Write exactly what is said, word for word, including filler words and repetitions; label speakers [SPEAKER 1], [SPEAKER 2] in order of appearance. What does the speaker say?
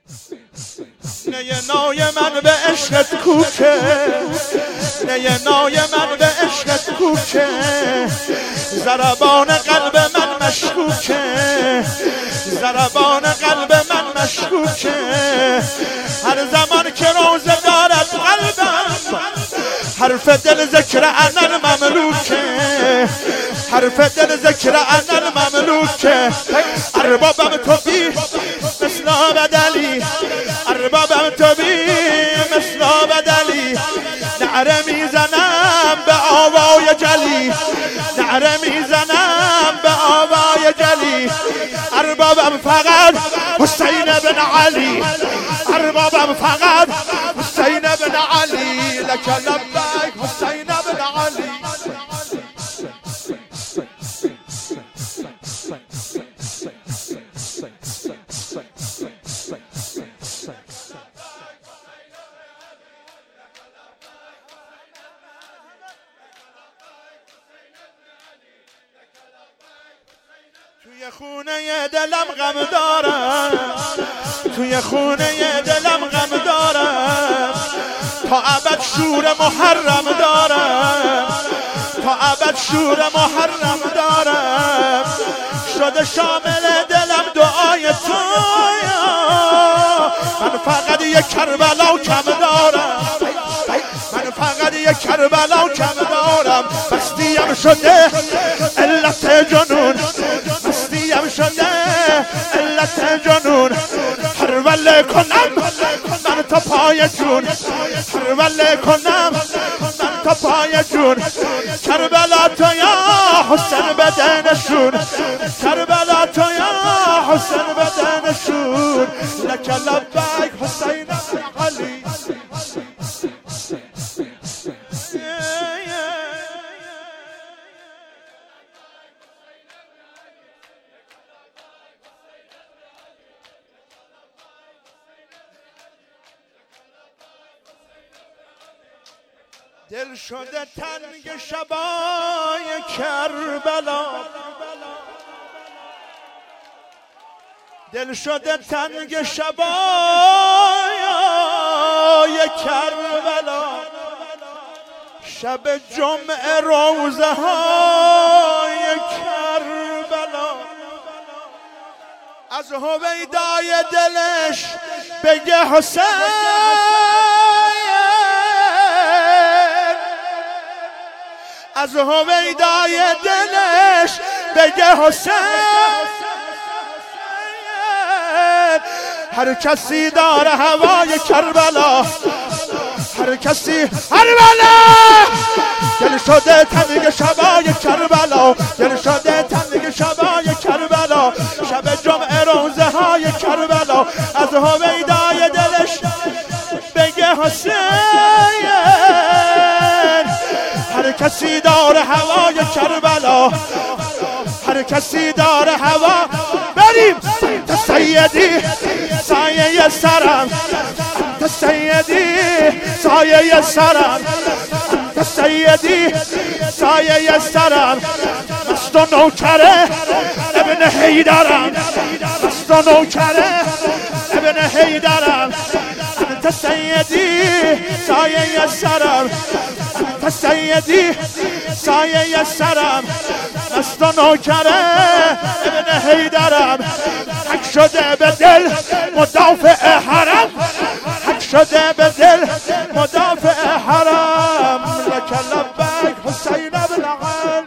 [SPEAKER 1] نه نای من به عشقت کوکه، نه نای من به عشقت کوکه، ضربان قلب من مشکوکه، ضربان قلب من مشکوکه. هر زمان که روزه دارد قلبم، حرف دل ذکر انا المملوکه، حرف دل ذکر انا المملوکه. اربابم تو بی مثل بدلی، اربابم تو بی مثل بدلی. نعره میزنم به آوای جلی، نعره میزنم به آوای جلی. اربابم فقط حسین بن علی، اربابم فقط حسین بن علی. لک لبیک حسین بن علی. توی خونه دلم غم دارم، توی خونه دلم غم دارم. تا ابد شور محرم دارم، تا ابد شور محرم دارم. شده شامل دلم دعای تو، من فقط یک کربلا کم دارم، من فقط یک کربلا کم دارم. مستیم شده علت جنون، مستیم شده علت جنون. هرول کنم من تا پای جون، هرول کنم من تا پای جون. کربلا تو یا حسین بده نشون، کربلا تو یا حسین بده نشون. لک لبیک حسین علی. دل شده تنگ شبای کربلا، دل شده تنگ شبای کربلا. شب جمعه روزه های کربلا. از هویدای دلش بگه حسین، از هویدای دلش بگه حسین. هر کسی داره هوای کربلا، هر کسی کربلا. دل شده تنگ شبای کربلا، دل شده تنگ شبای کربلا. شب جمعه روزه های کربلا. از هویدای دلش بگه حسین. هر کسی داره هوای کربلا، هر کسی داره هوا. بریم تا سیدی سایه سرم، تا سیدی سایه سرم، تا سیدی سایه سرم. مست و نوکره ابن حیدرم، مست و نوکره ابن حیدرم. تا سیدی سایه سرم، تا سیدی سایه سرم. مست و نوکره ابن حیدرم. حق شده به دل مدافع حرم، حق شده به دل مدافع حرم. لک لبیک حسین بن علی.